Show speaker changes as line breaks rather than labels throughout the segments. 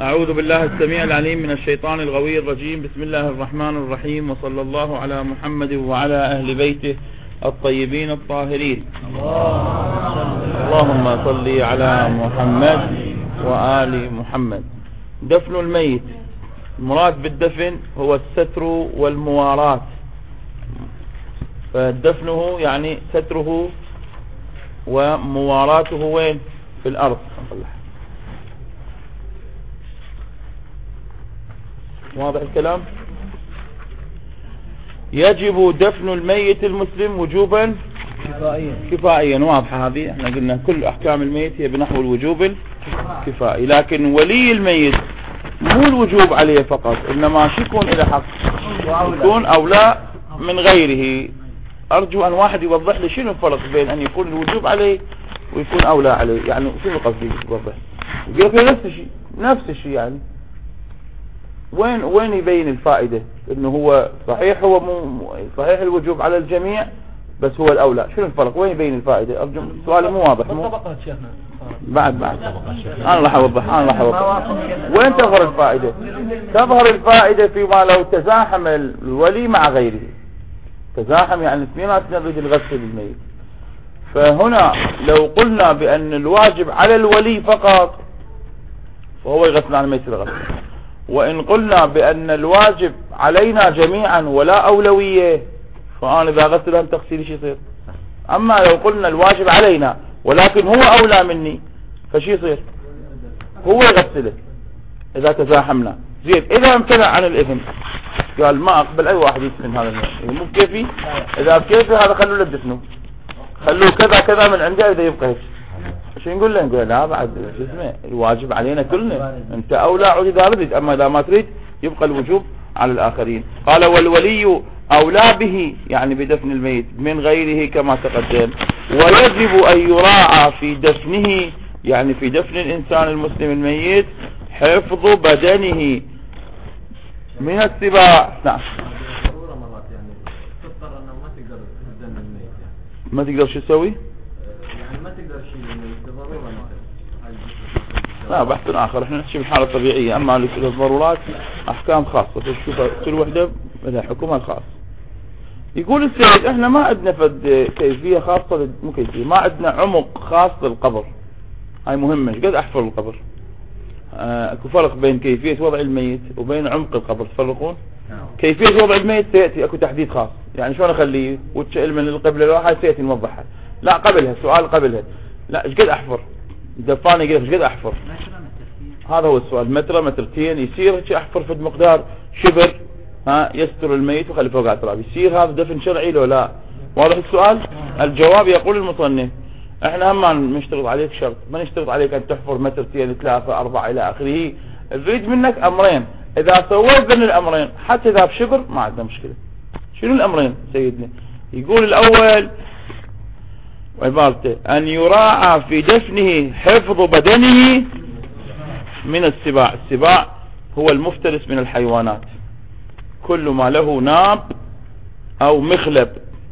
أعوذ بالله السميع العليم من الشيطان الغوي الرجيم. بسم الله الرحمن الرحيم، وصلى الله على محمد وعلى أهل بيته الطيبين الطاهرين. اللهم صل على محمد وآل محمد. دفن الميت، المراد بالدفن هو الستر والمواراة، فدفنه يعني ستره ومواراته وين؟ في الأرض. واضح الكلام؟ يجب دفن الميت المسلم وجوبا كفائيا. واضحة هذه، احنا قلنا كل احكام الميت هي بنحو الوجوب الكفائي، لكن ولي الميت مو الوجوب عليه فقط، انما شو يكون له حق؟ يكون اولى من غيره. ارجو ان واحد يوضح لي شنو الفرق بين ان يكون الوجوب عليه ويكون اولى عليه، يعني شنو قصدي يوضح؟ يقول نفس الشيء يعني وين يبين الفائدة؟ انه هو صحيح، هو صحيح الوجوب على الجميع، بس هو الاولى. شنو الفرق؟ وين يبين الفائدة؟ ارجو، سؤالي مو واضح. بعد انا راح اوضح. وين تظهر الفائدة؟ تظهر الفائدة فيما لو تزاحم الولي مع غيره. تزاحم يعني اثنيناتنا نريد الغسل للميت، فهنا لو قلنا بان الواجب على الولي فقط فهو يغسل عن الميت الغسل، وإن قلنا بأن الواجب علينا جميعا ولا أولوية فأنا إذا غسل هم تغسيل شي يصير. أما لو قلنا الواجب علينا ولكن هو أولى مني فشي يصير؟ هو يغسله إذا تزاحمنا. زين، إذا امتنع عن الإذن قال ما أقبل أي واحد يدفن هذا الميت، مو بكيفي. إذا بكيفي هذا خلوه له بدفنه، خلوه كذا كذا من عنده إذا يبقى هيك. شو نقول له؟ نقول لا، بعد شو اسمه، الواجب علينا كلنا، انت اولى عود اذا ردت، اما اذا ما تريد يبقى الوجوب على الاخرين. قال والولي اولى به، يعني بدفن الميت من غيره كما تقدم. ويجب ان يراعى في دفنه، يعني في دفن الانسان المسلم الميت، حفظ بدنه من السباع. نعم، ما تقدر شو تسوي؟
ما تقدر شيء ضرورة مثلا.
لا، بحث آخر. احنا نحكي بالحالة الطبيعية، أما الضرورات أحكام خاصة تشوف كل وحدة لها حكمها الخاص. يقول السيد احنا ما عندنا فد كيفية خاصة، مو كيفية، ما عندنا عمق خاص للقبر. هاي مهمة. قد أحفر القبر. اكو فرق بين كيفية وضع الميت وبين عمق القبر، تفرقون؟ كيفية وضع الميت سيأتي اكو تحديد خاص، يعني شلون اخليه وتشيل من القبلة الواحد سيأتي نوضحها. لا قبلها، سؤال قبلها. لا، ايش قد احفر؟ دفاني يقول ايش قد احفر؟ هذا هو السؤال. متر مترتين يصير هيك احفر في مقدار شبر، يستر الميت وخلي فوق على التراب، يصير هذا دفن شرعي لو لا؟ واضح السؤال؟ الجواب يقول المصنف احنا هم ما نشترط عليك شرط، ما نشترط عليك ان تحفر مترتين 3 4 الى اخره. نريد منك امرين، اذا سويت بين الامرين حتى اذا بشبر ما عندنا مشكلة. شنو الامرين سيدنا؟ يقول الاول عبارته ان يراعى في دفنه حفظ بدنه من السباع. السباع هو المفترس من الحيوانات، كل ما له ناب او مخلب،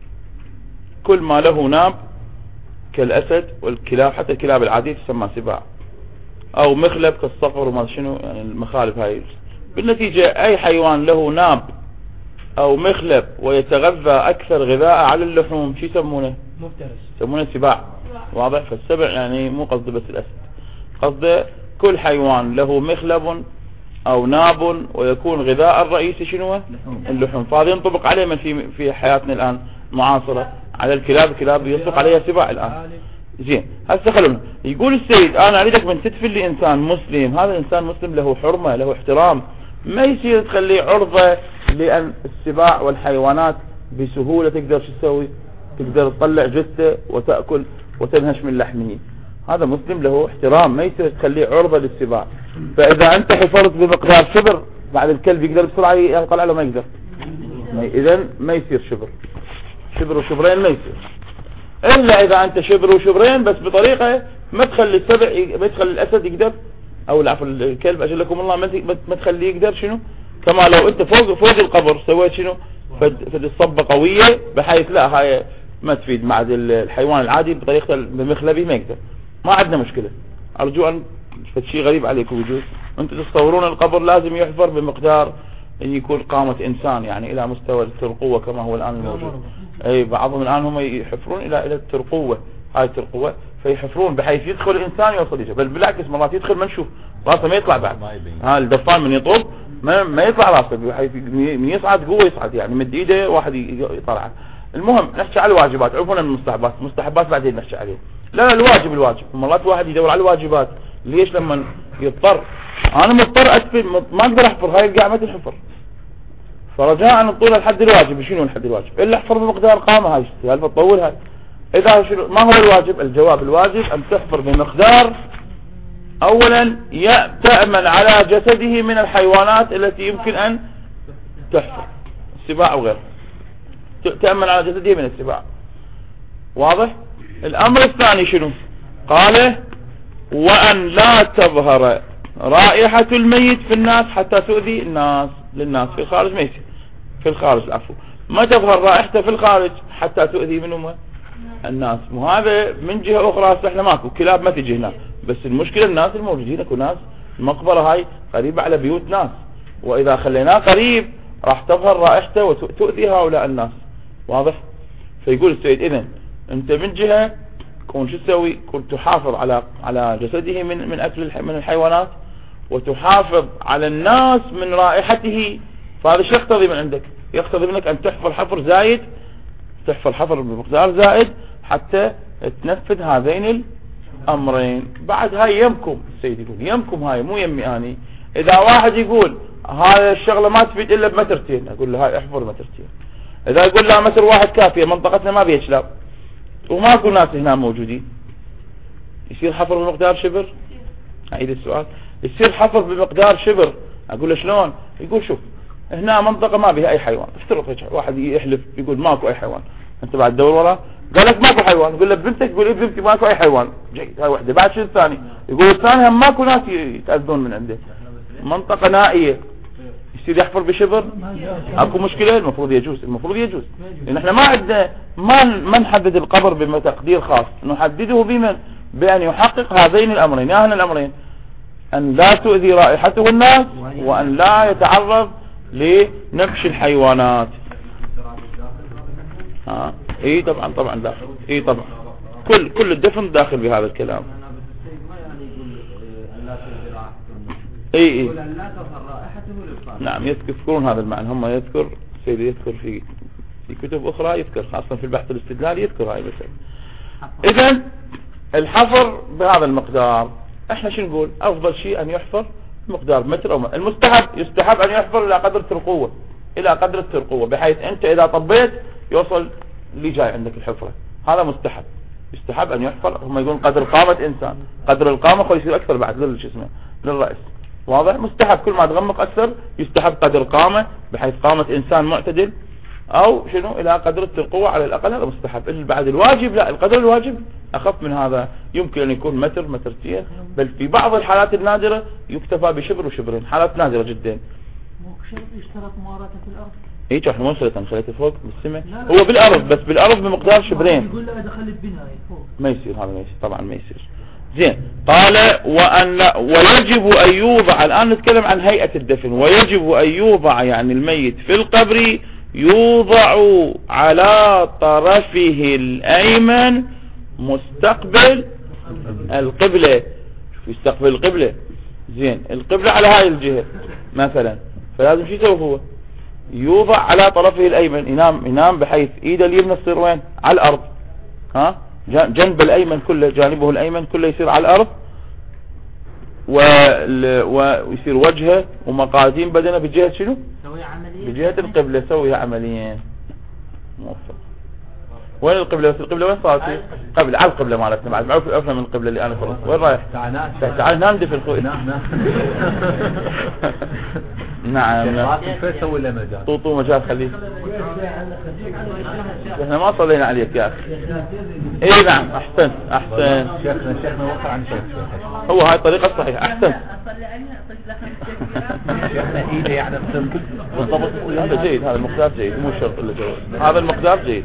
كل ما له ناب كالاسد والكلاب، حتى الكلاب العادية تسمى سباع، او مخلب كالصقر وما شنو، يعني المخالب هاي. بالنتيجة اي حيوان له ناب او مخلب ويتغذى اكثر غذاء على اللحوم شو يسمونه؟
مفترس،
يسمونه سباع. واضح؟ فالسبع يعني مو قصده بس الاسد، قصده كل حيوان له مخلب او ناب ويكون غذاء الرئيسي شنو؟ اللحوم. فهذا ينطبق عليه من في حياتنا الان معاصرة على الكلاب. الكلاب يطلق عليها سباع الان. زين، هسه خلونا. يقول السيد انا اريدك من تدفن لي انسان مسلم، هذا الانسان مسلم له حرمة له احترام، ما يصير تخليه عرضة لان السباع والحيوانات بسهولة تقدر شو تسوي؟ تقدر تطلع جثة وتأكل وتنهش من لحمه. هذا مسلم له احترام، ما يصير تخليه عرضة للسباع. فاذا انت حفرت بمقدار شبر بعد الكلب يقدر بسرعة يطلع له، ما يقدر. اذا ما يصير شبر وشبرين ما يصير، الا اذا انت شبر وشبرين بس بطريقة ما تخلي السبع، ما تخلي الاسد يقدر، او العفو الكلب اجلكم الله ما تخليه يقدر شنو، كما لو انت فوق القبر سويت شنو، فد الصبة قوية بحيث لا هاي ما تفيد مع الحيوان العادي بطريقة بمخلبي ما يقدر. ما عندنا مشكلة. ارجو ان فد شيء غريب عليكم وجود انتم تتصورون القبر لازم يحفر بمقدار ان يكون قامة انسان، يعني الى مستوى الترقوة كما هو الان الموجود. اي بعضهم الان هم يحفرون الى الترقوة، هاي الترقوة، فيحفرون بحيث يدخل الانسان يوصل يجي، بل بالعكس مرات يدخل ما نشوف راسه ما يطلع بعد. ها الدفان من يطب ما يطلع راسه، بحيث من يصعد قوة يصعد، يعني مد ايده واحد يطلع. المهم نحكي على الواجبات، عرفونا من المستحبات، مستحبات بعدين نحكي عليه. لا الواجب مرات واحد يدور على الواجبات. ليش؟ لما يضطر انا مضطر ادفن ما اقدر احفر، هاي القاع ما تنحفر، فرجاء نطول الحد الواجب. شنو الحد الواجب؟ الا احفر بمقدار قامة، هاي سالفه تطولها. اذا شنو ما هو الواجب؟ الجواب الواجب ان تحفر بمقدار اولا تأمن على جسده من الحيوانات التي يمكن ان تحفر، السباع وغيرها، تأمن على جسده من السباع. واضح؟ الامر الثاني شنو؟ قال وان لا تظهر رائحة الميت في الناس حتى تؤذي للناس في الخارج ما يصير، في الخارج العفو، ما تظهر رائحته في الخارج حتى تؤذي منهم الناس. وهذا من جهة اخرى احنا ماكو كلاب ما تجي هنا، بس المشكلة الناس الموجودين، اكو ناس المقبرة هاي قريبة على بيوت ناس، واذا خليناه قريب راح تظهر رائحته وتؤذي هؤلاء الناس. واضح؟ فيقول السيد اذن انت من جهة كون شو تسوي؟ كنت تحافظ على جسده من اكل من الحيوانات، وتحافظ على الناس من رائحته. فهذا شو يقتضي من عندك؟ يقتضي منك ان تحفر حفر زايد، تحفر حفر بمقدار زائد حتى تنفذ هذين الامرين. بعد هاي يمكم، السيد يقول يمكم، هاي مو يمي اني. اذا واحد يقول هاي الشغلة ما تفيد الا بمترتين، اقول له هاي احفر مترتين. اذا يقول لا متر واحد كافية، منطقتنا ما بيها كلاب وماكو ناس هنا موجودين، يصير حفر بمقدار شبر؟ اعيد السؤال. يصير حفر بمقدار شبر. اقول له شلون؟ يقول شوف هنا منطقة ما بيها اي حيوان، افترض واحد يحلف يقول ماكو اي حيوان، انت بعد تدور وراه قال لك ماكو حيوان، يقول له بنتك تقول بنتي ماكو اي حيوان، جيد هاي وحده. بعد شو الثاني؟ يقول الثاني هم ماكو ناس يتأذون من عنده، منطقة نائية، يصير يحفر بشبر؟ اكو مشكلة؟ المفروض يجوز، لان احنا ما عندنا ما نحدد القبر بتقدير خاص، نحدده بأن يحقق هذين الامرين، هنا الامرين ان لا تؤذي رائحته الناس، وان لا يتعرض لنبش الحيوانات. اي طبعا داخل، اي طبعا كل الدفن داخل بهذا الكلام. اي نعم يذكرون هذا المعنى، هم يذكر سيدي يذكر في كتب اخرى، يذكر خاصة في البحث الاستدلالي يذكر هاي المسألة. اذا الحفر بهذا المقدار، احنا شو نقول؟ افضل شيء ان يحفر مقدار متر او يستحب ان يحفر الى قدر الترقوة، بحيث انت اذا طبيت يوصل اللي جاي عندك الحفرة، هذا مستحب. يستحب ان يحفر، هم يقولون قدر قامة انسان، قدر القامة خو يصير اكثر بعد للرأس. واضح؟ مستحب كل ما تغمق اكثر يستحب قدر قامة، بحيث قامة انسان معتدل او شنو الى قدر الترقوة على الاقل، هذا مستحب. اللي بعد الواجب لا، القدر الواجب اخف من هذا، يمكن ان يكون مترتين، بل في بعض الحالات النادرة يكتفى بشبر وشبرين، حالات نادرة جدا.
شرط يشترط موارثة الارض؟
ايش احنا ما وصلت خليته فوق بالسماء، هو بالارض، بس بالارض بمقدار شبرين.
يقول له اذا خليت بناء فوق
ما يصير، هذا ما يصير طبعا، ما يصير. زين، قال ويجب ان يوضع، الان نتكلم عن هيئة الدفن، ويجب ان يوضع يعني الميت في القبر يوضع على طرفه الايمن مستقبل القبلة. يستقبل القبلة، زين القبلة على هاي الجهة مثلا، فلازم شو يسوي؟ هو يوضع على طرفه الايمن، ينام بحيث ايده اليمنى تصير وين؟ على الارض، جنب الايمن كله، جانبه الايمن كله يصير على الارض، ويصير وجهه ومقاديم بدنه بجهة شنو؟ بجهة القبلة، سويها عمليا. موفق. وين القبلة؟ بس القبلة وين صارت؟ قبل على القبلة مالتنا، بعد معروف الأفلام من القبلة اللي أنا فرص. وين رايح؟ تعال نام دفن خوي. نعم طوطو مجال خليه. احنا ما صلينا عليك يا اخي. اي نعم احسن شيخنا وقع عن شيخ، هو هاي الطريقة الصحيحة. احسن شيخنا ايده يعني بالضبط. هذا جيد، هذا المقدار جيد، مو شرط الا جواب، هذا المقدار جيد.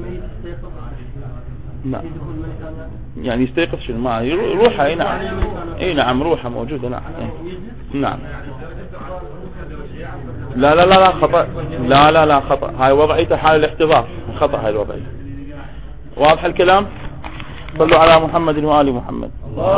نعم يعني يستيقظ شنو؟ ما يروح هاي. نعم اي نعم روحه موجودة نعم. نعم لا لا لا لا خطأ، لا لا لا خطأ، هاي وضعيته حال الاحتضار، خطأ هاي الوضعية. واضح الكلام؟ صلوا على محمد وآل محمد.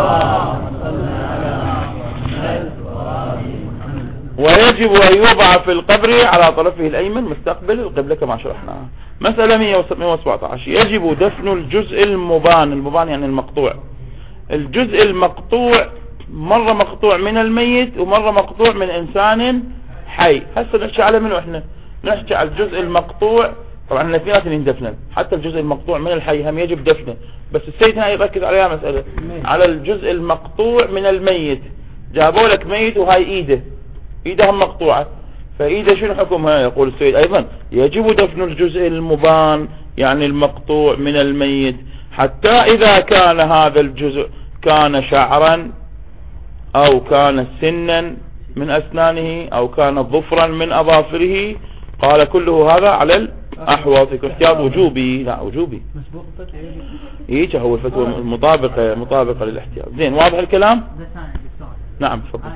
ويجب أن يوضع في القبر على طرفه الأيمن مستقبل القبلة كما شرحناها. مسألة 117. يجب دفن الجزء المبان، المبان يعني المقطوع، الجزء المقطوع مرة مقطوع من الميت ومرة مقطوع من إنسان حي. هسه نحكي على منه احنا؟ نحكي على الجزء المقطوع. طبعا الاثنين يندفن، حتى الجزء المقطوع من الحي هم يجب دفنه، بس السيد هاي يركز عليها مسألة على الجزء المقطوع من الميت. جابوا لك ميت وهاي ايده هم مقطوعة، فايده شنو حكمها؟ يقول السيد ايضا يجب دفن الجزء المبان يعني المقطوع من الميت، حتى اذا كان هذا الجزء كان شعرا او كان سنا من اسنانه او كان ظفرا من اظافره. قال كله هذا على الاحوط، يكون احتياط وجوبي، لا وجوبي ايش هو الفتوى مطابقة للاحتياط. زين واضح الكلام؟ نعم تفضل.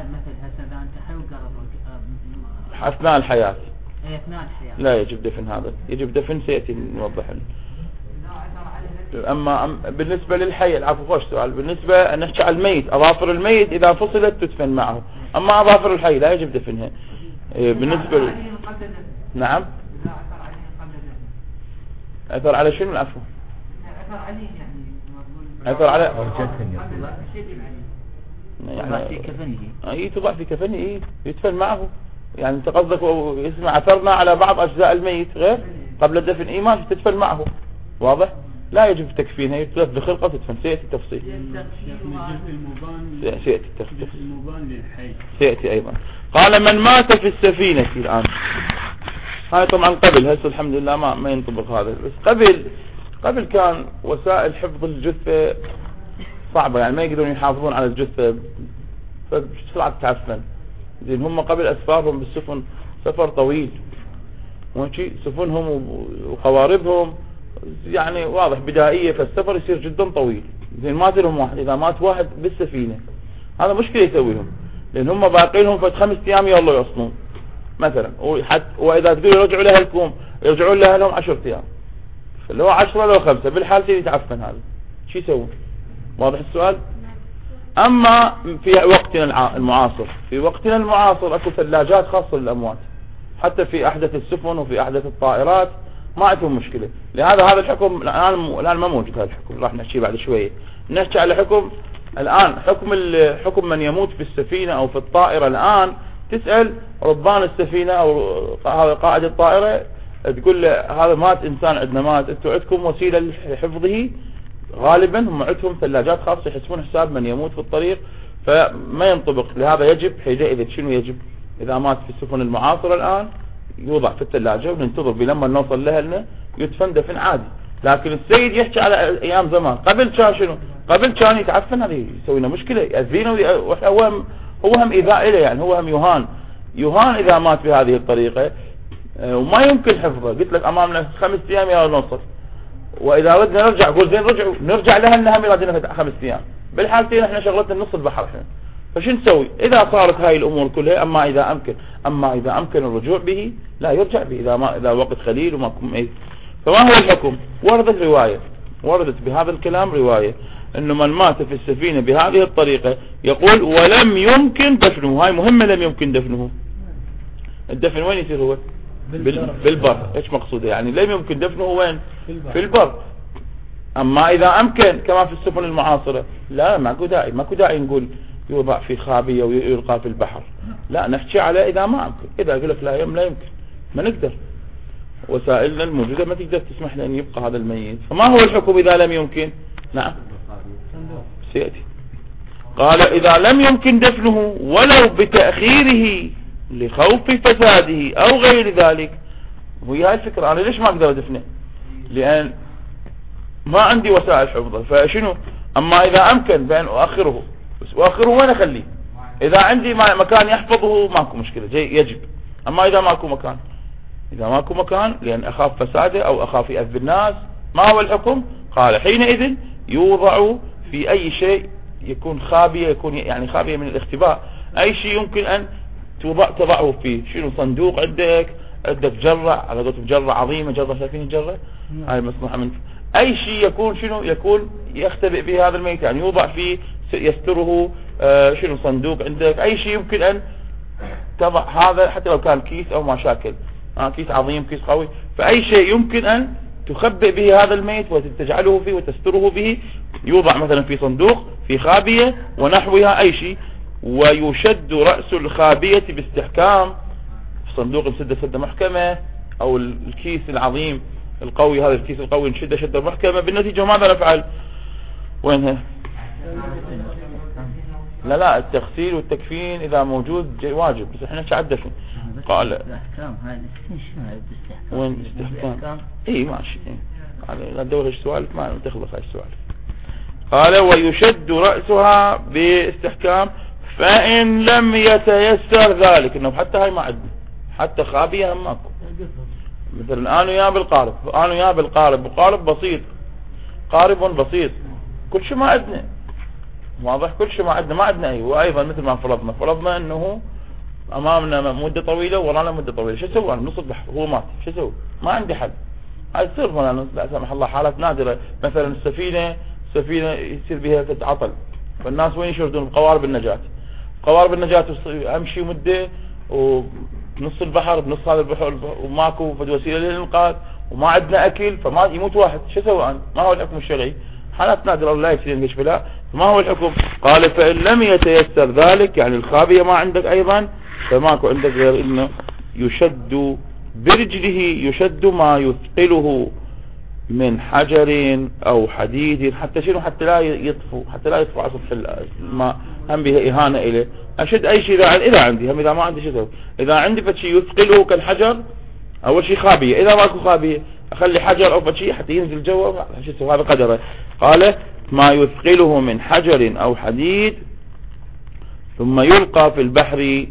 اثناء الحياة لا يجب دفن، هذا يجب دفن سيأتي نوضح. اما بالنسبة للحي، العفو خوش سؤال، بالنسبة نحكي على الميت، اظافر الميت اذا فصلت تدفن معه، اما اظافر الحي لا يجب دفنها. بالنسبة نعم اثر على شنو؟ العفو اثر على يعني اي تضع في كفنه، اي يدفن معه. يعني انت قصدك اسمع اثرنا على بعض اجزاء الميت غير قبل الدفن، اي ماشي تدفن معه. واضح؟ لا يجب تكفينها، يتلف بخلقه تدفن. سيأتي التفصيل، سيأتي التفصيل، سيأتي ايضا. قال من مات في السفينة الان، هاي طبعا قبل، هسه الحمد لله ما ينطبق هذا، بس قبل كان وسائل حفظ الجثة صعبة، يعني ما يقدرون يحافظون على الجثة فبسرعة تعفن. زين هم قبل اسفارهم بالسفن سفر طويل، وشي سفنهم وقواربهم يعني واضح بدائية، فالسفر يصير جدا طويل. زين مات لهم واحد، اذا مات واحد بالسفينة هذا مشكلة يسويهم، لان هم باقي لهم فد 5 ايام يلا يوصلون مثلا، واذا تقولوا يرجعوا لاهلكم يرجعون لاهلهم 10 ايام، فلو 10 لو 5 بالحالتين يتعفن. هذا شو يسوون؟ واضح السؤال؟ اما في وقتنا المعاصر، في وقتنا المعاصر اكو ثلاجات خاصة للاموات، حتى في احدث السفن وفي احدث الطائرات ما عندهم مشكلة. لهذا هذا الحكم الان ما موجود، هذا الحكم راح نحكي بعد شوية. نحكي على حكم الان، حكم من يموت في السفينة او في الطائرة. الان تسأل ربان السفينة او قائد الطائرة، تقول له هذا مات انسان عندنا مات، انتم عندكم وسيلة لحفظه؟ غالبا هم عندهم ثلاجات خاصة يحسبون حساب من يموت في الطريق، فما ينطبق. لهذا يجب حينئذ شنو يجب؟ اذا مات في السفن المعاصرة الان يوضع في الثلاجة وننتظر بلما نوصل لها يدفن دفن عادي. لكن السيد يحكي على ايام زمان، قبل كان شنو؟ قبل كان يتعفن، هذه يسوي لنا مشكلة، يأذينا، هو هم ايذاء له، يعني هو هم يهان اذا مات بهذه الطريقة وما يمكن حفظه. قلت لك امامنا 5 ايام يا نوصل، واذا ردنا نرجع قول زين رجعوا نرجع لها انها مرادنا 5 ايام، بالحالتين احنا شغلتنا نص البحر احنا. فشو نسوي اذا صارت هاي الامور كلها؟ اما اذا امكن الرجوع به لا يرجع به، اذا وقت خليل وما كم. فما هو الحكم؟ وردت بهذا الكلام رواية انه من مات في السفينة بهذه الطريقة يقول ولم يمكن دفنه. هاي مهمة، لم يمكن دفنه. الدفن وين يصير؟ هو بالبر. ايش مقصوده؟ يعني لم يمكن دفنه وين؟ في البر. اما اذا امكن كما في السفن المعاصرة لا، ماكو داعي نقول يوضع في خابية ويلقى في البحر، لا نحكي على اذا ما امكن. اذا اقول لك لا يمكن ما نقدر، وسائلنا الموجودة ما تقدر تسمح لأن يبقى هذا الميت. فما هو الحكم إذا لم يمكن؟ نعم سيأتي. قال إذا لم يمكن دفنه ولو بتأخيره لخوف فساده أو غير ذلك. وهي هاي الفكرة، أنا ليش ما أقدر أدفنه؟ لأن ما عندي وسائل حفظه. فشنو؟ أما إذا أمكن بأن أؤخره، بس أؤخره وين أخليه؟ إذا عندي مكان يحفظه ماكو مشكلة يجب. أما إذا ماكو مكان لأن أخاف فساده أو أخاف يأذي الناس، ما هو الحكم؟ قال حينئذ يوضع في أي شيء يكون خابية، يكون يعني خابية من الاختباء. أي شيء يمكن أن تضعه فيه. شنو؟ صندوق عندك جرة، على قولتهم جرة عظيمة، جرة شايفين الجرة هاي مصنوعة من أي شيء يكون شنو؟ يكون يختبئ به هذا الميت، يعني يوضع فيه يستره شنو؟ صندوق عندك، أي شيء يمكن أن تضع هذا، حتى لو كان كيس أو ما شاكل، كيس عظيم، كيس قوي، فأي شيء يمكن أن تخبئ به هذا الميت وتجعله فيه وتستره به يوضع مثلا في صندوق، في خابية ونحوها أي شيء. ويشد رأس الخابية باستحكام، صندوق مسدة سدة محكمة، أو الكيس العظيم القوي، هذا الكيس القوي نشده شدة محكمة. بالنتيجة ماذا نفعل؟ وينها؟ لا التغسيل والتكفين إذا موجود واجب، بس احنا شعدنا شو قال
الاحكام هاي الاستحكام
وين استحكام؟ اي ماشي، لا تدور السوالف، ما تخلص هاي السوالف. قال ويشد رأسها باستحكام فإن لم يتيسر ذلك، انه حتى هاي ما عندنا، حتى خابية هم ماكو. مثلا انا يا بالقارب وقارب بسيط، قارب بسيط، كل شيء ما عندنا، واضح؟ كل شيء ما عندنا اي. وايضا مثل ما فرضنا انه امامنا مدة طويلة ورانا مدة طويلة، شو اسوي انا؟ نص البحر هو مات، شو اسوي؟ ما عندي حل. هاي تصير مثلا لا سمح الله حالات نادرة، مثلا السفينة يصير بها عطل، فالناس وين يشردون؟ بقوارب النجاة. قوارب النجاة امشي مدة ونص البحر، بنص هذا البحر وماكو وسيلة للإنقاذ وما عندنا اكل، فما يموت واحد، شو اسوي انا؟ ما هو الحكم الشرعي؟ حالات نادرة لا يصير نقش بلا، ما هو الحكم؟ قال فإن لم يتيسر ذلك، يعني الخابية ما عندك ايضا، فماكو عندك غير انه يشد برجله، يشد ما يثقله من حجر او حديد، حتى شنو؟ حتى لا يطفو على سطح الماء، هم بها اهانة اليه. اشد اي شيء اذا عندي، هم اذا ما عندي شيء، اذا عندي فشي يثقله كالحجر، اول شيء خابية، اذا ماكو خابية اخلي حجر او فشي حتى ينزل جوا، هذا قدره. قال ما يثقله من حجر او حديد ثم يلقى في البحر.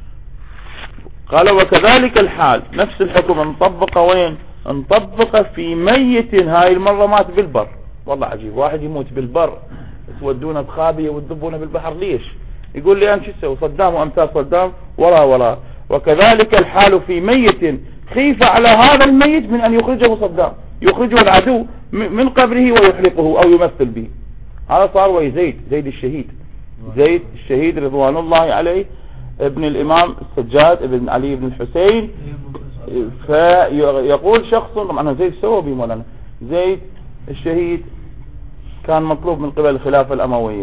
قال وكذلك الحال، نفس الحكم نطبق وين؟ نطبق في ميت، هاي المرة مات بالبر. والله عجيب، واحد يموت بالبر تودونه بخابية وتذبونه بالبحر، ليش؟ يقول لي انا شو اسوي؟ صدام وامثال صدام وراه. وكذلك الحال في ميت خيف على هذا الميت من ان يخرجه صدام، يخرجه العدو من قبره ويحرقه او يمثل به. هذا صار ويا زيد الشهيد رضوان الله عليه، ابن الامام السجاد ابن علي بن الحسين. فيقول شخص، طبعا زيد سوى به مولانا، زيد الشهيد كان مطلوب من قبل الخلافة الأموية.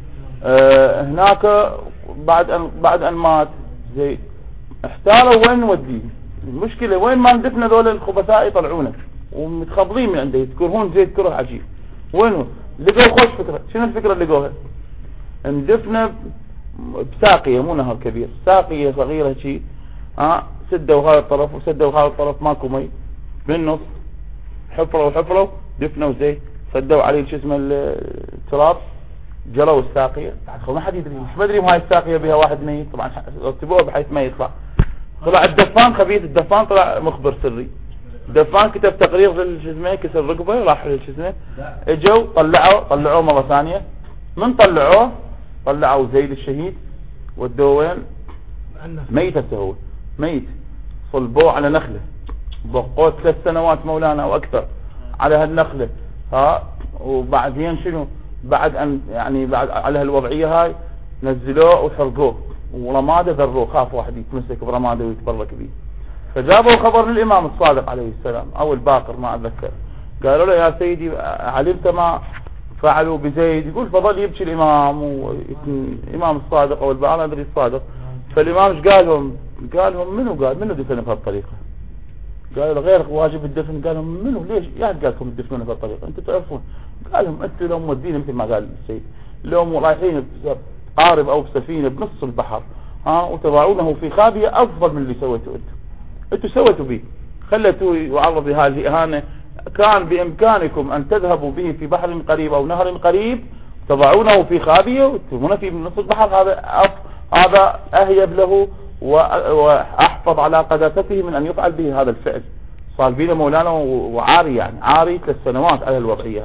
هناك بعد أن مات زيد احتاروا وين نوديه. المشكلة وين ما ندفن ذول الخبثاء يطلعونه ومتخبضين من عنده، يذكرون زيد كره عجيب. وينه؟ لقوا خوش فكرة. شنو الفكرة اللي لقوها؟ ندفنه بساقية، مو نهر كبير، ساقية صغيرة شيء، سدوا هذا الطرف وسدوا هذا الطرف، ماكو مي بالنص، حفروا دفنوا زيت، سدوا عليه شو اسمه التراب، جلوا الساقية. ما حد يدري، مش بدري هاي الساقية بها واحد ميت، طبعا رتبوها بحيث ما يطلع. طلع الدفان خبيث، الدفان طلع مخبر سري، الدفان كتب تقرير شو اسمه، كسر رقبه، راح شو اسمه، اجوا طلعوه مرة ثانية. من طلعوا زيد الشهيد ودوه وين؟ ميت، هو ميت، صلبوه على نخلة، بقوت 3 سنوات مولانا او اكثر على هالنخلة. وبعدين شنو؟ بعد على هالوضعية هاي نزلوه وحرقوه ورماده ذروه، خاف واحد يتمسك برماده ويتبرك به. فجابوا خبر للامام الصادق عليه السلام او الباقر ما اتذكر، قالوا له يا سيدي علمت ما فعلوا بزيد؟ يقول فضل يبكي الامام والامام الصادق او الباقر، ادري الصادق. فالامام ايش قال لهم؟ منو دفن بهالطريقه؟ قالوا له غير واجب الدفن. قال لهم منو؟ ليش يعني قال لكم تدفنون بهالطريقه؟ انتم تعرفون. قال لهم انتم لو مودين مثل ما قال السيد، لو رايحين بقارب او بسفينه بنص البحر وتضعونه في خابيه افضل من اللي سويته انتم سويتوا به، خليتوه يعرض لهذه الاهانه. كان بامكانكم ان تذهبوا به في بحر قريب او نهر قريب، تضعونه في خابيه وترمونه في نص البحر، هذا اهيب له واحفظ على قداسته من ان يفعل به هذا الفعل. صار بينا مولانا وعاري، يعني عاري 3 سنوات على الوضعية هذه.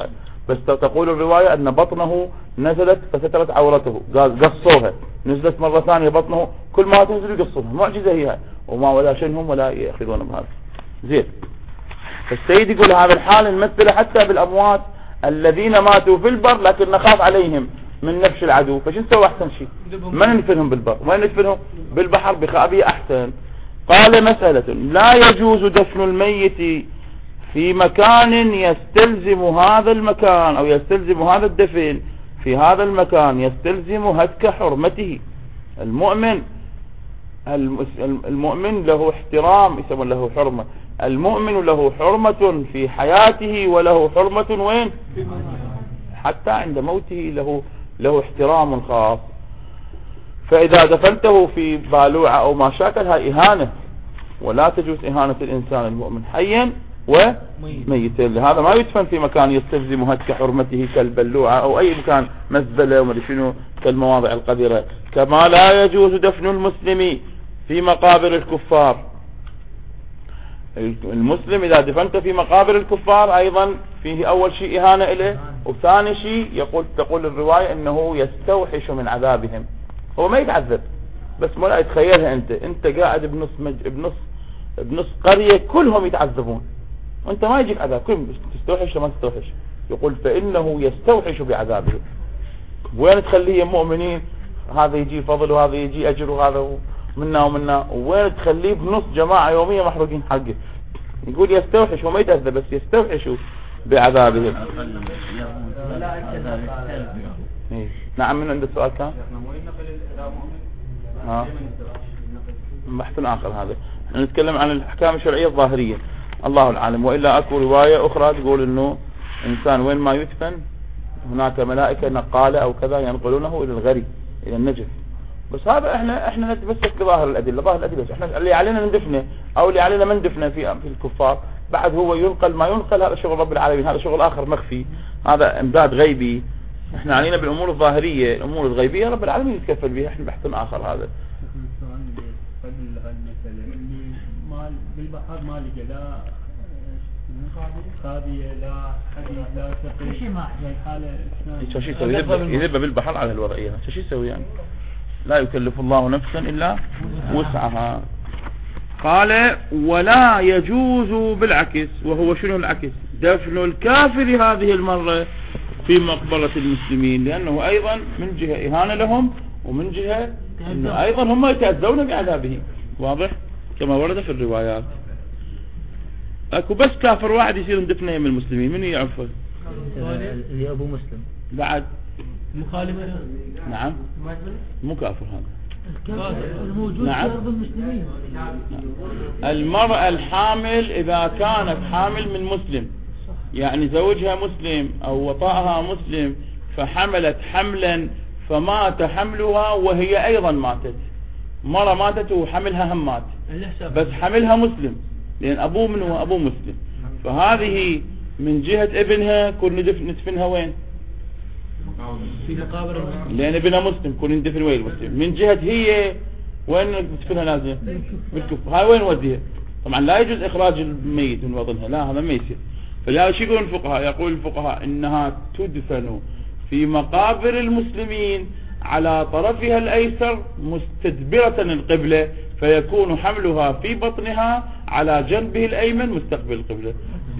بس تقول الرواية أن بطنه نزلت فسترت عورته، قصوها، نزلت مرة ثانية بطنه، كل ما تنزل يقصونها، معجزة هي، وما ولا شنهم ولا يأخذون بهذا. زين. فالسيد يقول هذا الحال نمثله حتى بالأموات الذين ماتوا في البر لكن نخاف عليهم من نفش العدو، فش نسوي أحسن شيء؟ ما ندفنهم بالبر، ما ندفنهم بالبحر بخابية أحسن. قال مسألة: لا يجوز دفن الميت في مكان يستلزم هذا المكان أو يستلزم هذا الدفن في هذا المكان يستلزم هتك حرمته. المؤمن له احترام، يسمى له حرمة. المؤمن له حرمة في حياته وله حرمة وين؟ حتى عند موته له احترام خاص. فإذا دفنته في بالوعة أو ما شاكل هاي إهانة، ولا تجوز إهانة الإنسان المؤمن حيا وميتا. لهذا ما يدفن في مكان يستلزم هتك حرمته كالبلوعة أو أي مكان مزبلة وما شنو كالمواضع القذرة. كما لا يجوز دفن المسلم في مقابر الكفار. المسلم إذا دفنت في مقابر الكفار أيضا فيه أول شيء إهانة إليه، وثاني شيء تقول الرواية أنه يستوحش من عذابهم. هو ما يتعذب بس ما لا يتخيلها أنت قاعد بنص قرية كلهم يتعذبون وأنت ما يجيك عذاب، كلهم تستوحش وما تستوحش. يقول فإنه يستوحش بعذابه. وين تخليه مؤمنين؟ هذا يجي فضل وهذا يجي أجر وهذا منا، وين تخليه بنص جماعة يومية محروقين حقه؟ يقول يستوحش وما يتعذب بس يستوحش بعذابه. نعم. من عند السؤال كان بحث آخر. هذا نتكلم عن الأحكام الشرعية الظاهرية، الله العالم. وإلا أكو رواية أخرى تقول إنه إنسان وين ما يدفن هناك ملائكة نقالة أو كذا ينقلونه إلى الغري، إلى النجف. بس هذا احنا نتمسك بظاهر الأدلة، ظاهر الأدلة. احنا اللي علينا ندفنه أو اللي علينا ما ندفنه في الكفار، بعد هو ينقل ما ينقل، هذا شغل رب العالمين، هذا شغل آخر مخفي، هذا امداد غيبي. احنا علينا بالأمور الظاهرية، الأمور الغيبية رب العالمين يتكفل بها، احنا بحث آخر. هذا
بالبحر ما لقى لا خابية لا حديد لا شقيق، شيء ما حاله.
شو يسوي؟ يذب بالبحر على الوضعية. شو يسوي يعني؟ لا يكلف الله نفسا إلا وسعها. قال ولا يجوز بالعكس. وهو شنو العكس؟ دفن الكافر هذه المرة في مقبرة المسلمين، لأنه أيضا من جهة إهانة لهم ومن جهة أنه أيضا هم يتأذون بعذابه. واضح كما ورد في الروايات. اكو بس كافر واحد يصير ندفنه من المسلمين، من يعرفه؟
اللي ابو مسلم
بعد مخالف.
نعم مو كافر هذا
الموجود
نعم.
في أرض المسلمين.
المرأة الحامل إذا كانت حامل من مسلم، يعني زوجها مسلم أو وطأها مسلم فحملت حملا فمات حملها وهي أيضا ماتت، مرة ماتت وحملها هم مات، بس حملها مسلم لأن أبوه منه أبوه مسلم، فهذه من جهة ابنها كل ندفنها وين؟
في مقابر المسلمين،
لأن ابنها مسلم كل ندفن وين المسلم. من جهة هي وين ندفنها لازم؟ بالكفر. هاي وين نوديها؟ طبعا لا يجوز إخراج الميت من وطنها، لا هذا ما يصير. فلهذا شو يقول الفقهاء؟ يقول الفقهاء إنها تدفن في مقابر المسلمين على طرفها الأيسر مستدبرة القبلة، فيكون حملها في بطنها على جنبه الأيمن مستقبل القبلة.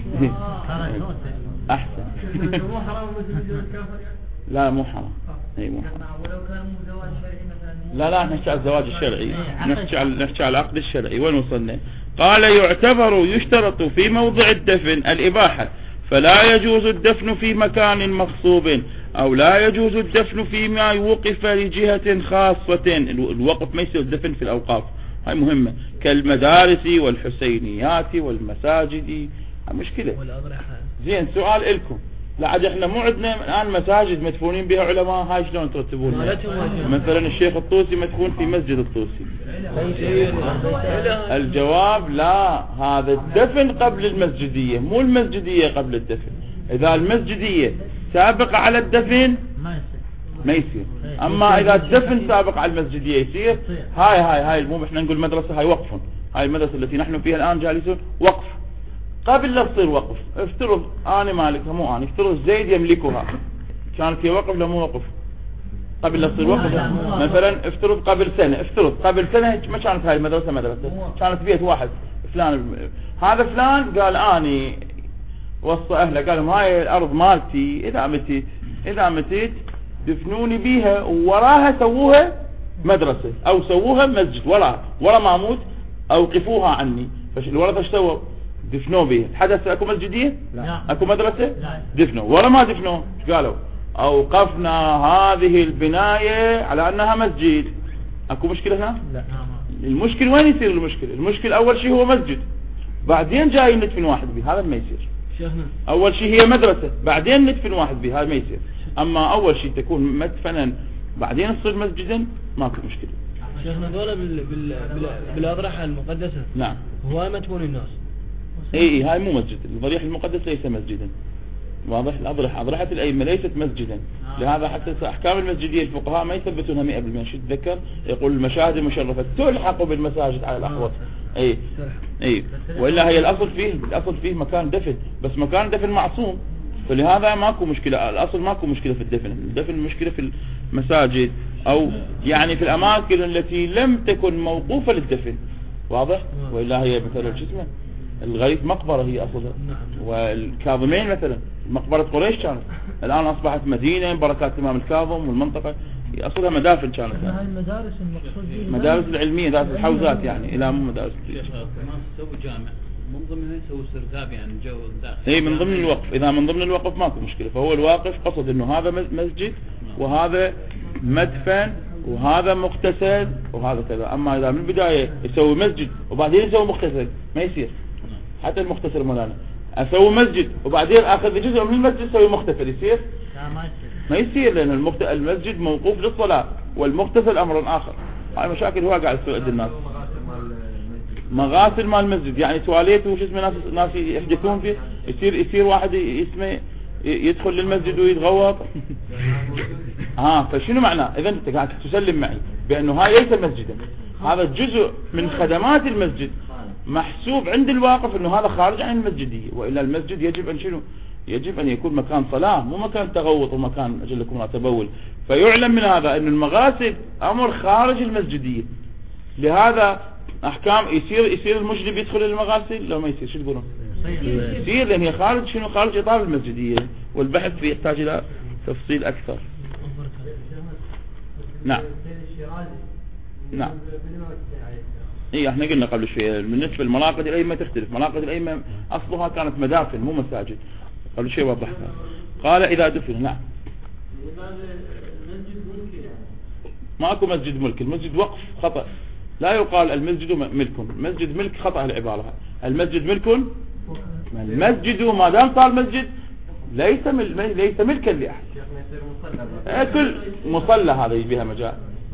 أحسن.
مو حرام الكافر؟
لا مو حرام. اي مو حرام.
ولو كان مو زواج شرعي مثلا؟
لا نحكي على الزواج الشرعي، نحكي على العقد الشرعي. وين وصلنا؟ قال يعتبر يشترط في موضع الدفن الإباحة، فلا يجوز الدفن في مكان مغصوب، أو لا يجوز الدفن فيما وقف لجهة خاصة. الوقف ما يصير الدفن في الأوقاف، هاي مهمة، كالمدارس والحسينيات والمساجد. مشكلة. زين سؤال إلكم، لعد احنا مو عندنا الآن مساجد مدفونين بها علماء، هاي شلون ترتبونها؟ مثلا الشيخ الطوسي مدفون في مسجد الطوسي. الجواب لا، هذا الدفن قبل المسجدية، مو المسجدية قبل الدفن. إذا المسجدية سابقة على الدفن ما يصير، أما إذا الدفن سابق على المسجدية يصير. هاي مو احنا نقول مدرسة، هاي وقف، هاي المدرسة التي نحن فيها الآن جالسون وقف. قبل لا تصير وقف. افترض انا مالكها، مو انا، افترض زيد يملكها، كانت هي وقف لا مو وقف قبل لا تصير وقف؟ مثلا افترض قبل سنة ما كانت هاي المدرسة مدرسة، كانت بيت واحد فلان، هذا فلان قال اني وصى اهله قال لهم هاي الارض مالتي، اذا متيت دفنوني بيها ووراها سووها مدرسة او سووها مسجد، ورا ما اموت اوقفوها عني. فالورثة ايش سووا؟ دفنوا بيها. حدث اكو مسجدية؟
لا.
اكو مدرسة؟
لا.
دفنوا. ورا ما دفنوا ايش قالوا؟ اوقفنا هذه البناية على انها مسجد. اكو مشكلة هنا؟
لا.
المشكل وين يصير المشكل اول شيء هو مسجد، بعدين جاي ندفن واحد به، هذا ما يصير. اول شيء هي مدرسة بعدين ندفن واحد به، هذا ما يصير. اما اول شيء تكون مدفنا بعدين تصير مسجدا ماكو مشكلة.
شيخنا دولة بالاضرحة المقدسة
نعم
هو مدفون الناس.
اي هاي مو مسجد، الضريح المقدس ليس مسجدا، واضح. أضرحة الأئمة ليست مسجدا، لهذا حتى أحكام المسجدية الفقهاء ما يثبتونها 100%. شو تذكر يقول المشاهد المشرفة تلحق بالمساجد على الأحوط. اي وإلا هي الأصل فيه مكان دفن، بس مكان دفن معصوم، فلهذا ماكو مشكلة. الأصل ماكو مشكلة في الدفن مشكلة في المساجد أو يعني في الأماكن التي لم تكن موقوفة للدفن، واضح. وإلا هي مثلا جسمه الغيث مقبرة هي أصلها، والكاظمين مثلا مقبرة قريش كانت، الآن أصبحت مدينة بركات الإمام الكاظم، والمنطقة هي أصلها مدافن كانت.
هاي المدارس المقصود بها
مدارس العلمية، مدارس الحوزات يعني، إلى مو مدارس.
ما تسوي جامع من ضمنها يسوي سرداب يعني جو داخل.
اي من ضمن الوقف، إذا من ضمن الوقف ماكو مشكلة. فهو الواقف قصد إنه هذا مسجد وهذا مدفن وهذا مغتسل وهذا كذا. أما إذا من البداية يسوي مسجد وبعدين يسوي مغتسل ما يصير. حتى المغتسل مولانا اسوي مسجد وبعدين اخذ جزء من المسجد اسوي مغتسل، يصير؟ ما يصير، لان المسجد موقوف للصلاة والمغتسل امر اخر. هاي مشاكل هو قاعد يسوي عند الناس. مغاسل مال المسجد يعني تواليت وش اسمه، ناس يحدثون فيه، يصير واحد اسمه يدخل للمسجد ويتغوط. فشنو معناه؟ اذا انت قاعد تسلم معي بانه هاي ليس مسجدا، هذا جزء من خدمات المسجد محسوب عند الواقف انه هذا خارج عن المسجدية. وإلا المسجد يجب ان شنو؟ يجب ان يكون مكان صلاة، مو مكان تغوط ومكان اجلكم تبول. فيعلم من هذا ان المغاسل امر خارج المسجدية. لهذا احكام يصير المجنب يدخل المغاسل لو ما يصير. شو تقولون؟ يصير، لان هي خارج شنو؟ خارج اطار المسجدية، والبحث فيه يحتاج الى تفصيل اكثر. نعم احنا قلنا قبل شوية بالنسبة لمراقد الأئمة تختلف. مراقد الأئمة أصلها كانت مدافن مو مساجد، قبل شوية وضحتها. قال إذا دفن. نعم ما أكو مسجد ملك، المسجد وقف خطأ. لا يقال المسجد ملك، المسجد ملك خطأ العبارة. المسجد ملك، المسجد ما دام صار مسجد ليس ملكا لأحد. كل مصلى هذا يبيها مجال.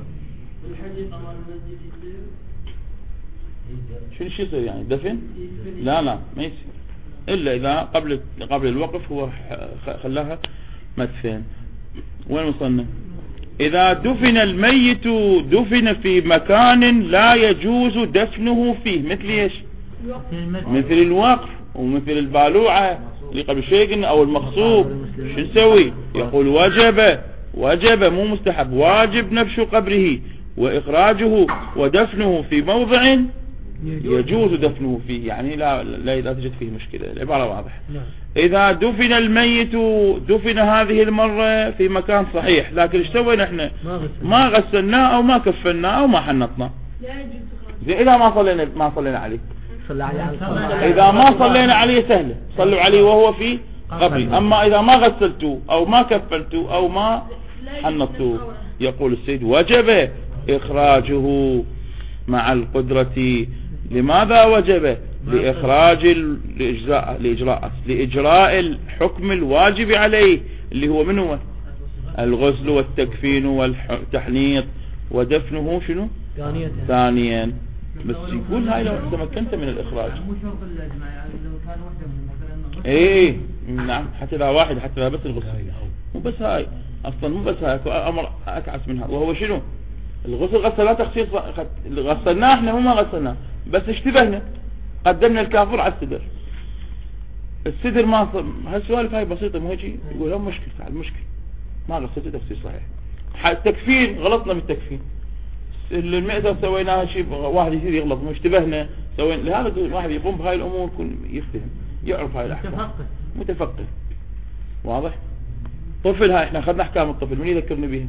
شو يصير يعني دفن؟ لا ما يصير إلا إذا قبل الوقف هو خلاها مدفن. وين وصلنا؟ إذا دفن الميت دفن في مكان لا يجوز دفنه فيه، مثل ايش؟ مثل الوقف ومثل البالوعة اللي قبل شوي قلنا، أو المغصوب. شو نسوي؟ يقول وجب مو مستحب، واجب نبش قبره وإخراجه ودفنه في موضع يجوز دفنه فيه، يعني لا تجد فيه مشكلة. العبارة واضحة. إذا دفن الميت دفن هذه المرة في مكان صحيح، لكن ايش سوينا احنا؟ ما غسلناه او ما كفناه او ما حنطناه. إذا ما صلينا عليه، إذا ما صلينا عليه سهلة، صلوا عليه وهو في قبري. أما إذا ما غسلتوه أو ما كفنتوه أو ما حنطوه، يقول السيد وجب إخراجه مع القدرة. لماذا وجب؟ لإجراء الحكم الواجب عليه، اللي هو من هو؟ الغسل والتكفين والتحنيط ودفنه شنو؟ ثانيا. بس يقول هاي لو تمكنت من الإخراج. ايه نعم، حتى لا واحد، حتى لا بس الغسل، مو بس هاي اصلا، مو بس هاي امر اكعس منها، وهو شنو؟ الغسل غسل تخصيص، غسلناه احنا، ما غسلناه بس اشتبهنا، قدمنا الكافر على السدر. الصدر ما هالسوالف هاي بسيطة مو هيجي يقول هم مشكلة تعال مشكلة ما غسلت تغسيل صحيح. التكفين غلطنا بالتكفين، المئة سويناها شيء واحد يصير يغلط ما اشتبهنا سوينا، لهذا واحد يقوم بهاي الأمور يكون يفتهم يعرف هاي الأحكام متفقه. واضح؟ طفل هاي احنا اخذنا احكام الطفل من يذكرني بيها؟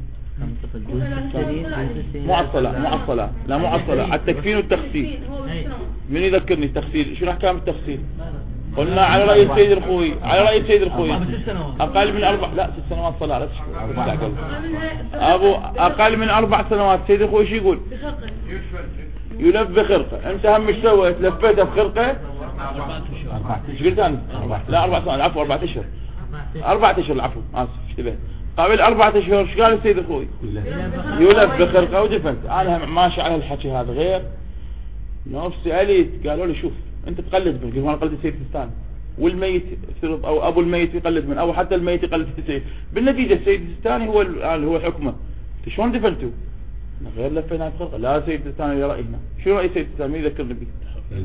مو على الصلاة لا مو على الصلاة، على التكفين والتغسيل. من يذكرني التغسيل؟ شنو احكام التغسيل؟ قلنا على رأي السيد الخوي، على رأي السيد الخوي اقل من 4 لا 6 سنوات صلاة لا تشكر ابو اقل من 4 سنوات. السيد الخوي شو يقول؟ يلف بخرقة. انت هم ايش سويت؟ لفيتها بخرقة
4 أشهر.
ايش قلت انا؟ لا 4 سنوات العفو 4 اشهر 4 اشهر العفو اسف اشتبهت. قبل 4 اشهر ايش قال السيد الخوي؟ يلف بخرقة ودفنت. انا ماشي على الحكي هذا غير نفسي عليت. قالوا لي شوف انت تقلد من قلت انا قلد السيد الثاني والميت او ابو الميت يقلد من او حتى الميت يقلد السيد. بالنتيجة السيد الثاني هو حكمه. شلون دفنتوا؟ غير لفينا بخرقة. لا السيد الثاني رأينا. شو رأي السيد الثاني؟ مين يذكرني به؟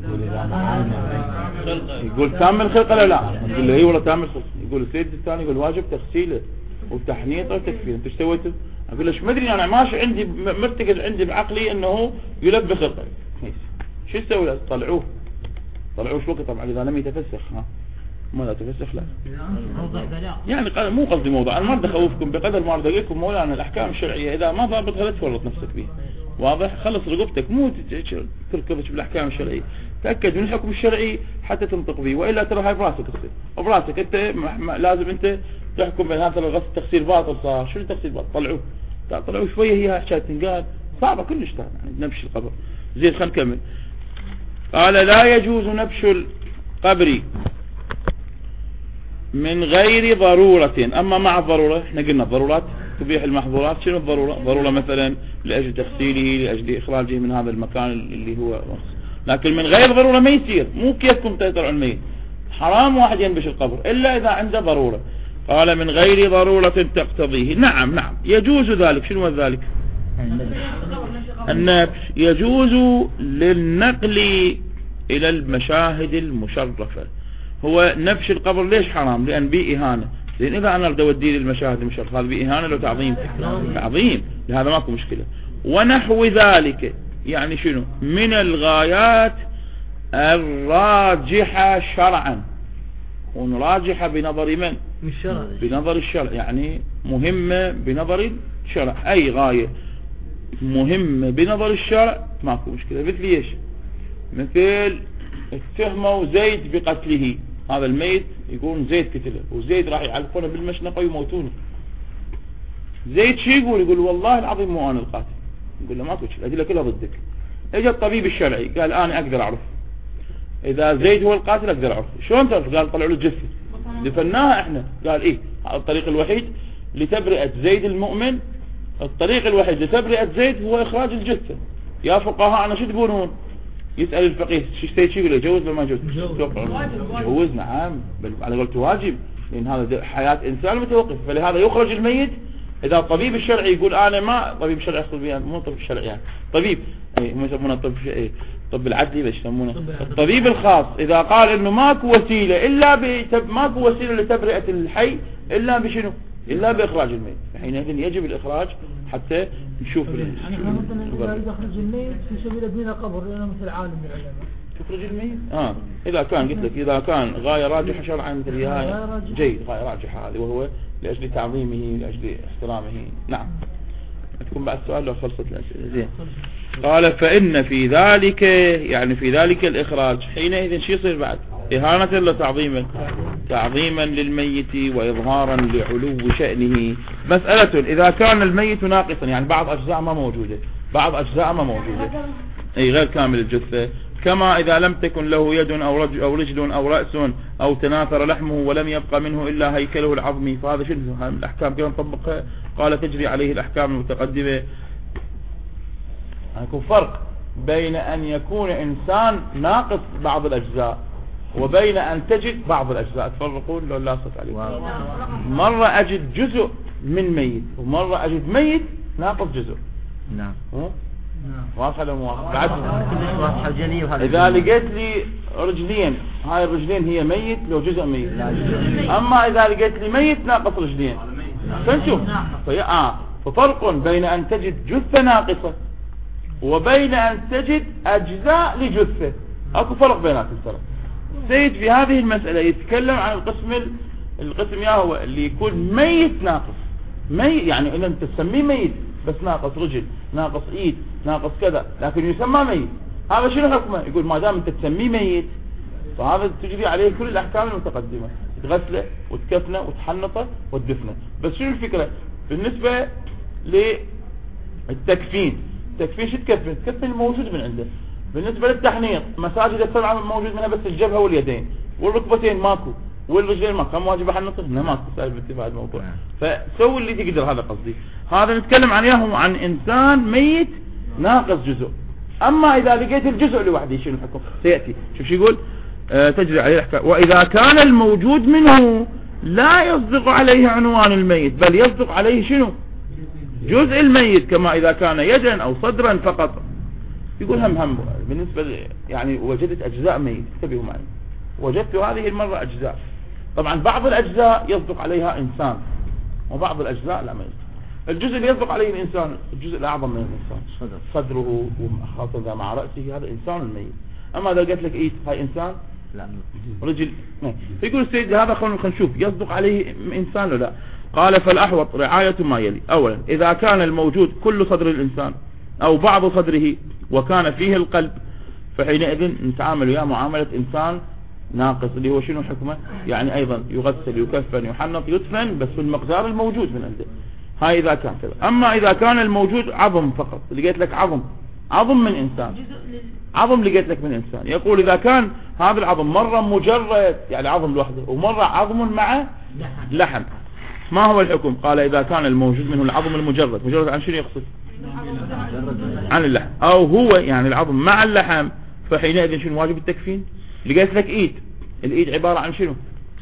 يقول تام الخلقة لا لا يقول له هي والله تام الخلقة. يقول السيد الثاني يقول واجب تغسيله وتحنيطه وتكفيره. انت ايش سويتوا؟ اقول له ايش مدري انا ماشي عندي مرتكز عندي بعقلي انه يلف بخرقة. شو تسوي له؟ طلعوه شو وقت طبعا اذا لم يتفسخ. ها ما لا تفسخ لا يعني مو قصدي موضوع انا ما بدي اخوفكم بقدر ما بدي اقول مولانا الاحكام الشرعيه اذا ما ضابطها لا تفرط نفسك بيها. واضح؟ خلص رقبتك مو تركضش بالاحكام الشرعيه. تاكد من الحكم الشرعي حتى تنطق به والا ترى هاي براسك تصير وبراسك انت لازم انت تحكم بين هذا الغسل تغسيل باطل صار. شنو تغسيل باطل؟ طلعوا شويه هي حكايه تنقال صعبه كلش يعني نبش القبر. زين خلينا نكمل. قال لا يجوز نبش القبر من غير ضرورة. أما مع الضرورة احنا قلنا الضرورات تبيح المحظورات. شنو الضرورة؟ ضرورة مثلا لأجل تغسيله لأجل إخراجه من هذا المكان اللي هو رأس. لكن من غير ضرورة ما يصير. مو كيفكم تطلعوا الميت حرام واحد ينبش القبر إلا إذا عنده ضرورة. قال من غير ضرورة تقتضيه. نعم يجوز ذلك. شنو ذلك؟ النبش يجوز للنقل إلى المشاهد المشرفة. هو نبش القبر ليش حرام؟ لأن بيه إهانة. لأن إذا أنا أريد أوديه للمشاهد المشرفة هذا بيه إهانة لو تعظيم لهذا ماكو مشكلة. ونحو ذلك يعني شنو؟ من الغايات الراجحة شرعا. ونراجحة بنظر من؟ بنظر الشرع يعني مهمة بنظر الشرع. أي غاية مهمة بنظر الشرع ماكو مشكلة. مثل ايش؟ مثل اتهموا زيد بقتله. هذا الميت يقول زيد قتله وزيد راح يعلقونه بالمشنقة ويموتونه. زيد شو يقول والله العظيم مو انا القاتل. يقول له ماكو شيء الأدلة كلها ضدك. اجى الطبيب الشرعي قال انا اقدر اعرف اذا زيد هو القاتل اقدر اعرف. شلون تعرف؟ قال طلعوا له الجثة دفناها احنا. قال ايه هذا الطريق الوحيد لتبرئة زيد المؤمن. الطريق الوحيد لتبرئة زيد هو إخراج الجثة. يا فقهاء أنا شو تقولون؟ يسأل الفقيه شو يقول يجوز ولا ما يجوز؟ جوز نعم بل على قولت واجب لأن هذا حياة إنسان متوقف. فلهذا يخرج الميت. إذا الطبيب الشرعي يقول أنا ما طبيب شرعي يخطب بيان مو طبيب شرعي يعني طبيب هم يسمونه طب العدلي بيش يسمونه الطبيب الخاص. إذا قال إنه ماكو وسيلة إلا ماكو وسيلة لتبرئة الحي إلا بشنو؟ إلا بإخراج الميت. حينئذ يجب الإخراج حتى نشوف
يعني مثلا إذا يخرج الميت في سبيل بناء قبر لأنه مثل عالم من العلماء
تخرج الميت إذا كان قلت لك إذا كان غاية راجحة شرعا مثل هاي جيد غاية راجحة هذه وهو لأجل تعظيمه لأجل احترامه. نعم تكون بعد السؤال لو خلصت الأسئلة. زين قال فإن في ذلك يعني في ذلك الإخراج حينئذ شو يصير بعد؟ إهانة ولا تعظيما؟ تعظيما للميت وإظهارا لعلو شأنه. مسألة إذا كان الميت ناقصا يعني بعض أجزاء ما موجودة أي غير كامل الجثة. كما إذا لم تكن له يد أو رجل أو رأس أو تناثر لحمه ولم يبقى منه إلا هيكله العظمي. فهذا شنو الأحكام كيف نطبقها؟ قال تجري عليه الأحكام المتقدمة. يكون فرق بين أن يكون إنسان ناقص بعض الأجزاء وبين أن تجد بعض الأجزاء. تفرقون لو لا صوت عليكم. مرة أجد جزء من ميت ومرة أجد ميت ناقص جزء.
نعم
واضحة ولا مو واضحة؟ بعد
كلش واضحة وجلية. وهذا
إذا لقيت لي رجلين، هاي الرجلين هي ميت لو جزء ميت. أما إذا لقيت لي ميت ناقص رجلين فنشوف ففرق بين أن تجد جثة ناقصة وبين أن تجد أجزاء لجثة، أكو فرق بيناتهم ترى. السيد في هذه المسألة يتكلم عن القسم هو اللي يكون ميت ناقص، ميت يعني إذا أنت تسميه ميت بس ناقص رجل ناقص إيد ناقص كذا لكن يسمى ميت. هذا شنو حكمه؟ يقول ما دام أنت تسميه ميت فهذا تجري عليه كل الأحكام المتقدمة، تغسله وتكفنه وتحنطه وتدفنه. بس شنو الفكرة بالنسبة للتكفين؟ التكفين شو تكفن؟ تكفن الموجود من عنده. بالنسبة للتحنيط مساجد السبعة موجود منها بس الجبهة واليدين والركبتين ماكو والرجلين ماكو، كم واجب احنطه؟ ماكو. سالب انتباه الموضوع. فسوي اللي تقدر، هذا قصدي. هذا نتكلم عن انسان ميت ناقص جزء. اما اذا لقيت الجزء لوحده شنو الحكم؟ سيأتي شوف شو يقول تجري عليه الاحكام. واذا كان الموجود منه لا يصدق عليه عنوان الميت بل يصدق عليه شنو؟ جزء الميت، كما اذا كان يدا او صدرا فقط. يقول هم بالنسبة يعني وجدت اجزاء ميت، انتبهوا معي، وجدت هذه المرة اجزاء. طبعا بعض الاجزاء يصدق عليها انسان وبعض الاجزاء لا ما يصدق. الجزء اللي يصدق عليه الانسان الجزء الاعظم من الانسان، صدره وخاصة مع رأسه، هذا انسان الميت. اما اذا قلت لك ايد هاي انسان لا، رجل لا. فيقول السيد هذا خلينا نشوف يصدق عليه انسان ولا لا. قال فالاحوط رعاية ما يلي. اولا اذا كان الموجود كل صدر الانسان او بعض صدره وكان فيه القلب فحينئذ نتعامل وياه معاملة انسان ناقص، اللي هو شنو حكمه؟ يعني ايضا يغسل يكفن يحنط يدفن بس في المقدار الموجود من عنده. هاي اذا كان كذا. اما اذا كان الموجود عظم فقط، لقيت لك عظم من انسان، عظم لقيت لك من انسان، يقول اذا كان هذا العظم مرة مجرد يعني عظم لوحده ومرة عظم مع لحم، ما هو الحكم؟ قال اذا كان الموجود منه العظم المجرد، مجرد عن شنو يقصد؟ عن اللحم، او هو يعني العظم مع اللحم، فحينئذ شنو واجب التكفين؟ لقيت لك ايد، الايد عبارة عن شنو؟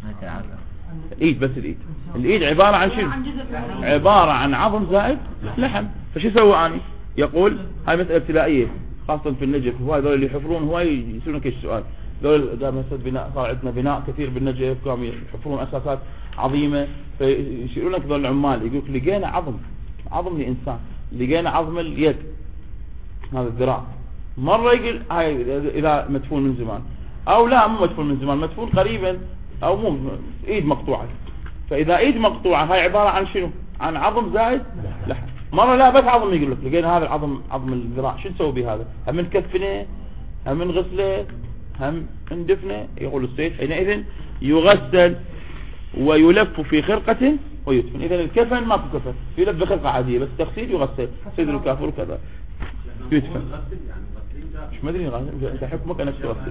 ايد بس الايد عبارة عن شنو؟ عبارة عن عظم زائد لحم. فشو سوى اني؟ يقول هاي مسألة ابتلائية خاصة في النجف، هواي ذول اللي يحفرون هواي يسألونك ايش السؤال. ذول دا مثلا بناء، صار عندنا بناء كثير بالنجف قاموا يحفرون اساسات عظيمة، فيسألونك ذول العمال يقولك لقينا عظم لإنسان، لقينا عظم اليد هذا الذراع. مرة يقول هاي اذا مدفون من زمان، او لا مو مدفون من زمان، مدفون قريبا، او مو ايد مقطوعة. فاذا ايد مقطوعة هاي عبارة عن شنو؟ عن عظم زائد لحم. مرة لا بس عظم، يقول لك لقينا هذا العظم عظم الذراع، شو نسوي بهذا؟ هم نكفنه هم نغسله هم ندفنه؟ يقول السيد حينئذ يغسل ويلف في خرقة ويدفن. اذا الكفن ما في كفن، يلف بخرقة عادية بس تغسيل يغسل صدر الكافر وكذا يدفن. مش مدري انت حكمك انك تغسل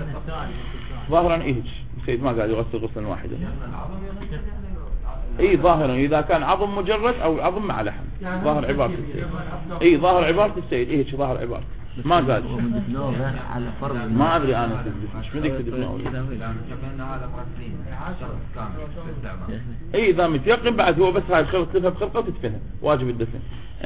ظاهرا ايش السيد ما قاعد يغسل غسلا واحدا. اي ظاهرا اذا كان عظم مجرد او عظم مع لحم، ظاهر عبارة السيد. اي ظاهر عبارة السيد ايش ظاهر عبارة ما قال ما ادري انا مش بدك تدفنه. اي اذا متيقن بعد هو بس هاي الخرقة تلفها بخرقة وتدفنها، واجب الدفن.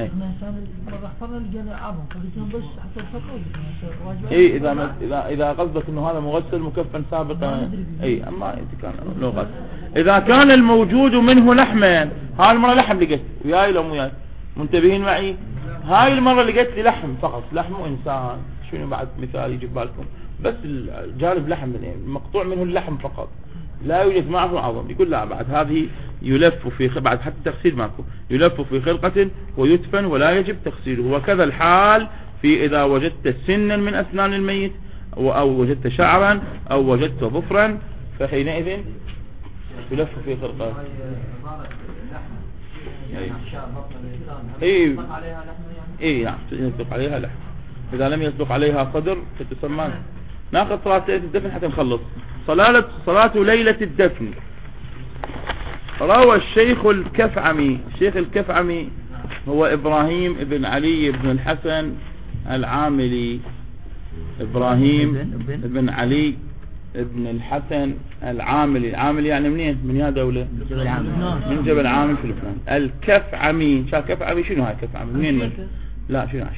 اي اذا قصدك انه هذا مغسل مكفن سابقا، اي اما انت كان لو غسل. اذا كان الموجود منه لحما، هاي المرة لحم لقيت وياي لو مو وياي، منتبهين معي؟ هاي المرة لقيت لي لحم فقط، لحم وإنسان. شنو بعد مثال يجيب بالكم؟ بس الجانب لحم مقطوع منه اللحم فقط، لا يوجد معه عظم. يقول لا بعد هذه يلف في بعد حتى تغسيل ماكو، يلف في خرقة ويدفن ولا يجب تغسيله. وكذا الحال في إذا وجدت سنا من أسنان الميت أو وجدت شعرا أو وجدت ظفرا فحينئذ يلف في خرقة. اي نعم يصدق عليها لحم. اذا لم يصدق عليها صدر فتسمى. ناخذ صلاة ليلة الدفن حتى نخلص. صلاة ليلة الدفن. روى الشيخ الكفعمي، الشيخ الكفعمي هو ابراهيم ابن علي ابن الحسن العاملي، ابراهيم ابن علي ابن الحسن العاملي. العاملي يعني منين؟ من يا دولة؟ من جبل عامل في لبنان. الكفعمي، شاف كفعمي شنو هاي كفعمي؟ منين؟ لا شنو عشير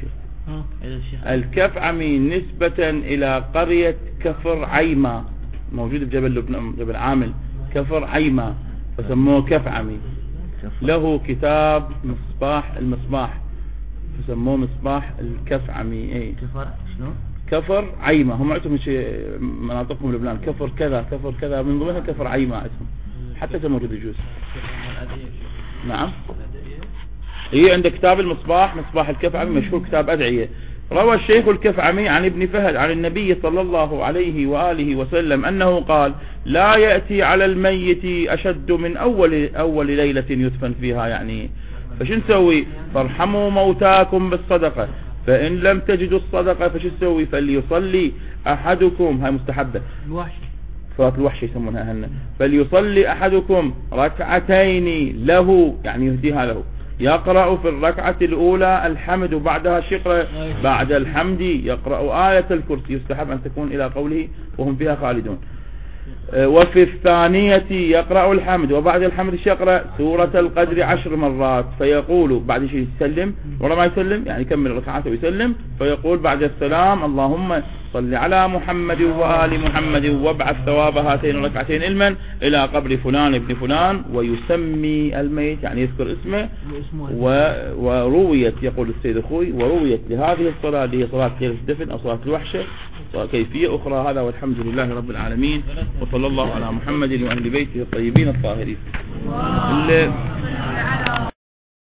الكفعمي نسبة إلى قرية كفر عيمة موجود بجبل لبنان، جبل عامل، كفر عيمة، فسموه كفعمي. له كتاب المصباح فسموه مصباح الكفعمي.
كفر شنو؟
كفر عيمة، هم عندهم شيء مناطقهم لبنان، كفر كذا كفر كذا، من ضمنها كفر عيمة اسمه، حتى موجود يجوز. نعم. هي عند كتاب المصباح، مصباح الكفعمي، مشهور كتاب أدعية. روى الشيخ الكفعمي عن ابن فهد عن النبي صلى الله عليه وآله وسلم أنه قال: لا يأتي على الميت أشد من أول ليلة يدفن فيها، يعني فشو نسوي؟ فارحموا موتاكم بالصدقة، فإن لم تجدوا الصدقة فشو نسوي؟ فليصلي أحدكم، هاي مستحبة، صلاة الوحش يسمونها هنا، فليصلي أحدكم ركعتين له، يعني يهديها له، يقرأ في الركعة الأولى الحمد وبعدها شقرأ، بعد الحمد يقرأ آية الكرسي، يستحب أن تكون إلى قوله وهم فيها خالدون. وفي الثانية يقرأ الحمد وبعد الحمد يقرأ سورة القدر 10 مرات، فيقول بعد شيء يسلم، ولا ما يسلم يعني يكمل الركعات ويسلم، فيقول بعد السلام: اللهم صل على محمد وآل محمد وابعث ثواب هاتين الركعتين علما إلى قبر فلان ابن فلان، ويسمي الميت يعني يذكر اسمه. ورويت، يقول السيد أخوي، ورويت لهذه الصلاة اللي هي صلاة ليلة الدفن أو صلاة الوحشة كيفية أخرى. هذا والحمد لله رب العالمين، وصلى الله على محمد وأهل بيته الطيبين الطاهرين.